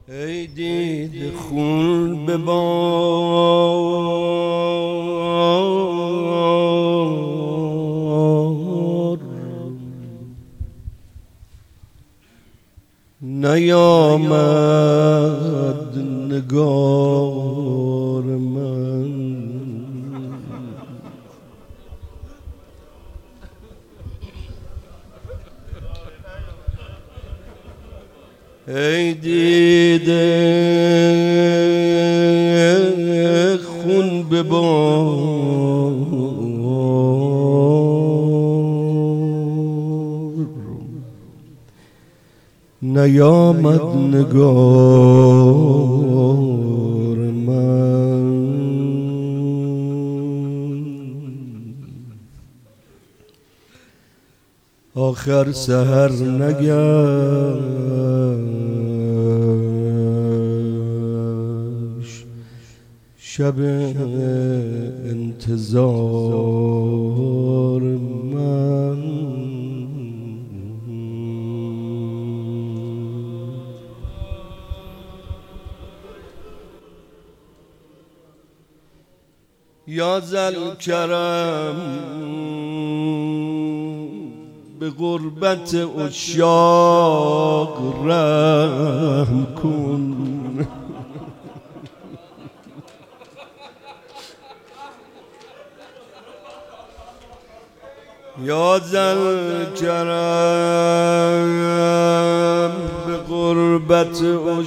ای دید خون به بار نیامد نگار من. ای دیده خون به بار نیامد نگار من. آخر سحر نگشت شب انتظار من. یا ذوالکرم به غربت عشاق رحم کن. یا ذوالکرم به غربت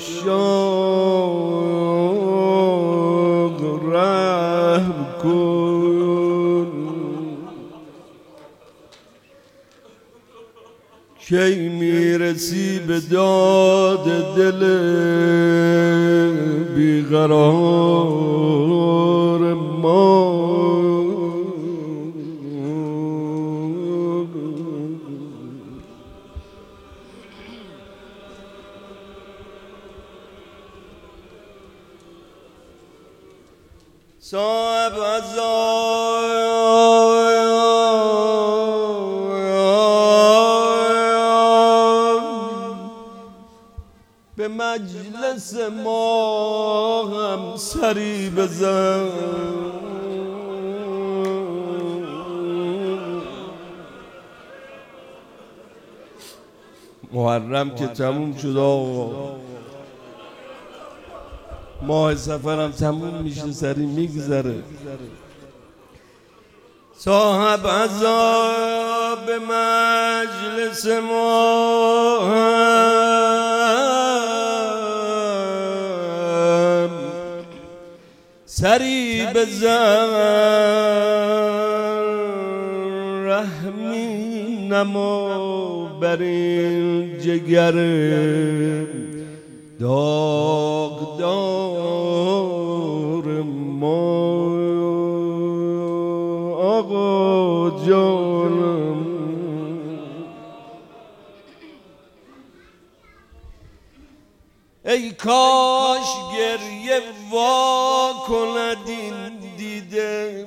عشاق رحم کن. کی میرسی به داد دل بیقرار ما. صاحب به مجلس ما هم سری بزن. محرم که تموم شد آقا، ماه سفرم تموم میشه سری میگذره. صاحب عذاب به مجلس ما هم سری بزن. رحمی نما بر این جگر داغدار ما. آقا جانم ای کاش گریه وا کند این دیده.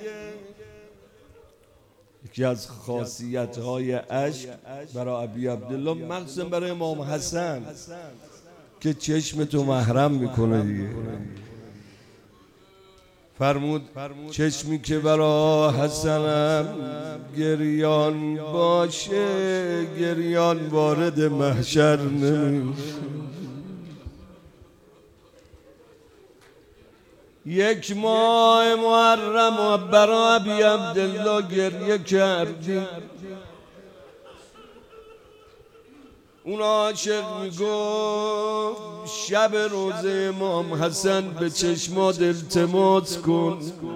یکی از خاصیت‌های عشق برای ابی عبدالله مخصوصا برای امام حسن که چشم تو محرم میکنه دیگه. فرمود چشمی که برا حسنم گریان باشه گریان وارد محشر نمیشه. یک ماه محرم و برا ابی عبدالله گریه کردیم. اون عاشق میگفت شب روزه امام حسن به چشمات التماس کن،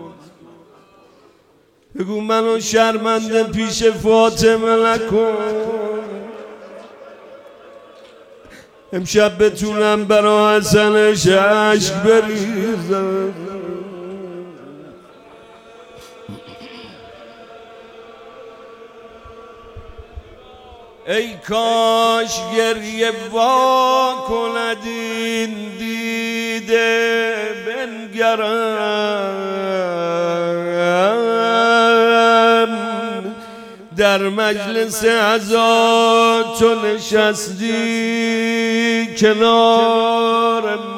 بگو منو شرمنده پیش فاطمه نکن. امشب بتونم برا حسنش عشق بریزم. ای کاش گریه وا کند این دیده بنگرم در مجلس عزا تو نشستی کنار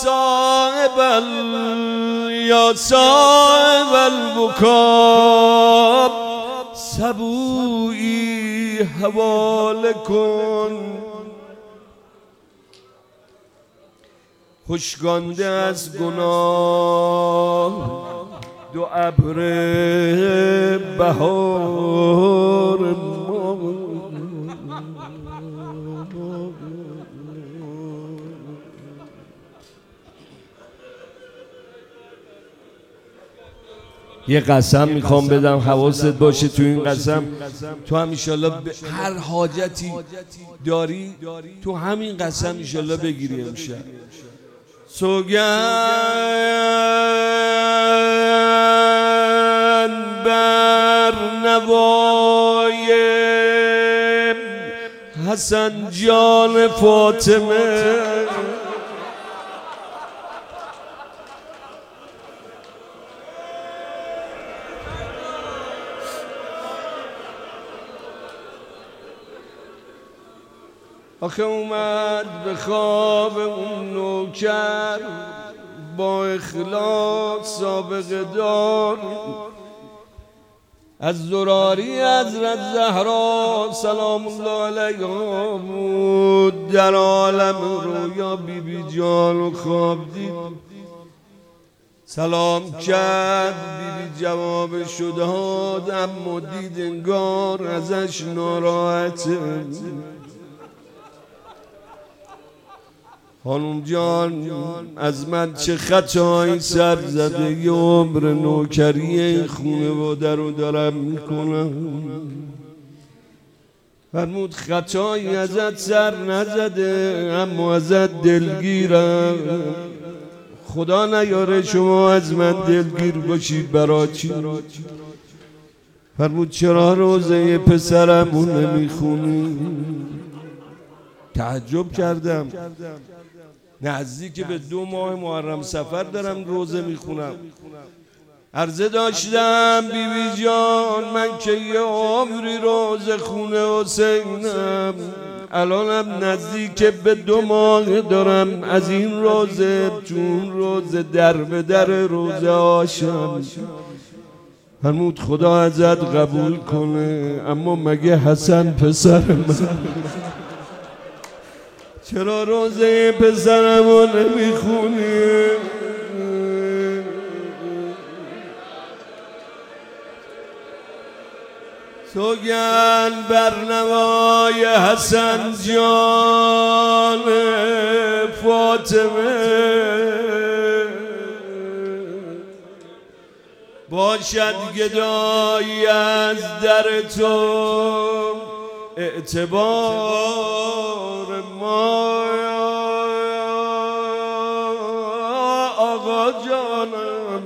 یا صاحب البکا سبویی حواله کن. خشکانده از گناه دو ابر بهار ما. یه قسم میخوام بدم حواست باشه تو این قسم، تو هم ایشالله هر حاجتی داری تو همین قسم ایشالله بگیری امشب. سوگند بر نوای حسن جان فاطمه آخه اومد به خواب اون نوکر با اخلاص سابقه دار، از زراری حضرت زهرا سلام الله علیها بود. در عالم رویا بی بی جان و خواب دید، سلام کرد، بی بی جواب شد داد، اما دید انگار ازش ناراحته. خانم جان از من چه خطایی سر زده، یه عمر نوکری خونه و در رو دارم میکنم. فرمود خطایی ازت سر نزده اما ازت دلگیرم. خدا نیاره شما از من دلگیر باشید برا چی؟ فرمود چرا روزه پسرمون نمیخونی؟ تعجب کردم، نزدیک به 2 ماه محرم سفر دارم روزه میخونم. عرضه داشتم بی بی جان من که یه عمری روزه خونه حسینم، الانم نزدیک به 2 ماه دارم از این روزه چون روزه در به در روزه هاشم. فرمود خدا ازت قبول کنه، اما مگه حسن پسر من چرا روزه پسرمو نمیخونی؟ سوگند بر نوای حسن جان فاطمه، باشد گدایی از در تو اعتبار ما آقا جانم.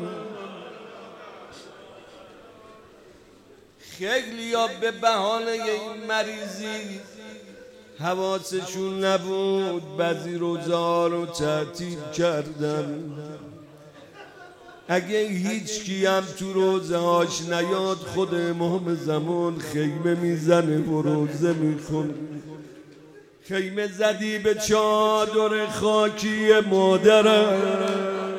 خیلی ها به بهانه این مریضی حواسشون نبود، بعضی روزا رو تعطیل کردن. اگه هیچ کی هم تو روزه هاش نیاد، خود امام زمان خیمه میزنه و روزه میخونه. خیمه زدی به چادر خاکی مادرم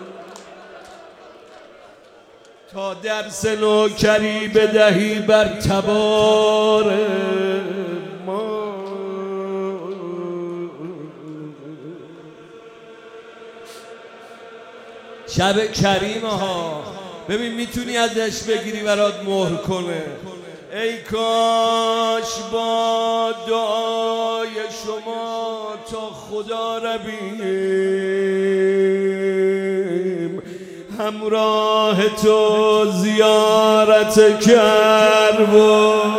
تا درس نوکری بدهی بر تبار ما. شب کریمه ها ببین میتونی ازش بگیری برات مهر کنه. ای کاش با دعای شما تا خدا رویم، همراه تو زیارت کربلا.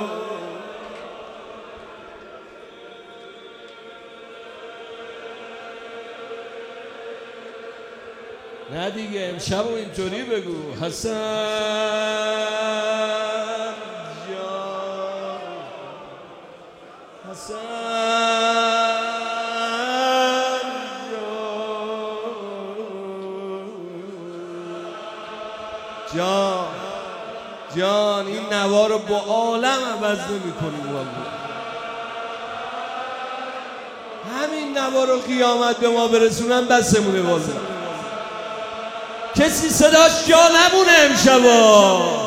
نه دیگه امشب اینطوری بگو حسن جان، حسن جان جان این نوا رو با عالم عوض نمی کنیم والله. همین نوا رو قیامت به ما برسونن بسمونه. والا کسی صداش جا نمونه امشبا.